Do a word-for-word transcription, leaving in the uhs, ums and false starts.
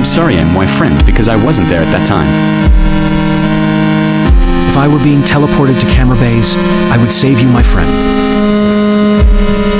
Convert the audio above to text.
I'm sorry I'm my friend because I wasn't there at that time. If I were being teleported to Camera Bays, I would save you, my friend.